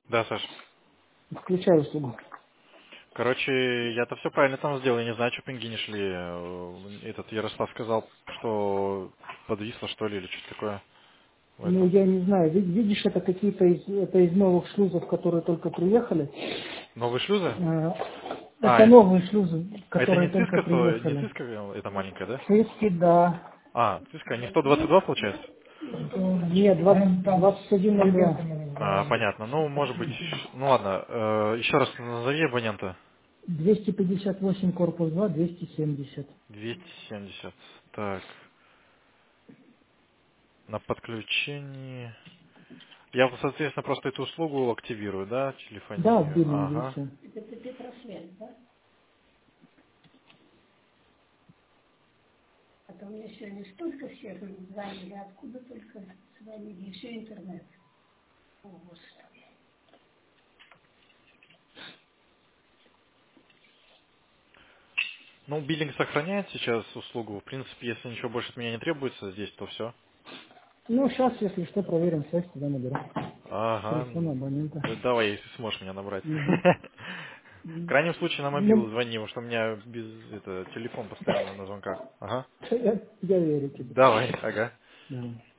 Да, Саш. Включаю услугу. Короче, я-то все правильно там сделал, я не знаю, что пинги не шли. Этот Ярослав сказал, что подвисло, что ли, или что-то такое в Ну, этом. я не знаю. Видишь, это из новых шлюзов, которые только приехали. Новые шлюзы? Э, А, Это новые шлюзы, а это не которые только циска, не приехали. циска, это маленькая, да? Шестки, да. А, циска, не 122 получается? Нет, 2102. Понятно. Ну, может быть, ну ладно, еще раз назови абонента. 258 корпус 2, 270. 270. Так, на подключении. Я, соответственно, просто эту услугу активирую, да, Да, в телефонию. биллинге Ага. все. Ну, биллинг сохраняет сейчас услугу. В принципе, если ничего больше от меня не требуется здесь, то все. Ну, сейчас, если что, проверим связь, тогда наберу. Ага. Телефон абонента. Давай, если сможешь меня набрать. Мгм. В крайнем случае на мобилу Ну, звони, потому что у меня телефон постоянно на звонках. Ага. я верю тебе. Давай, ага. Да.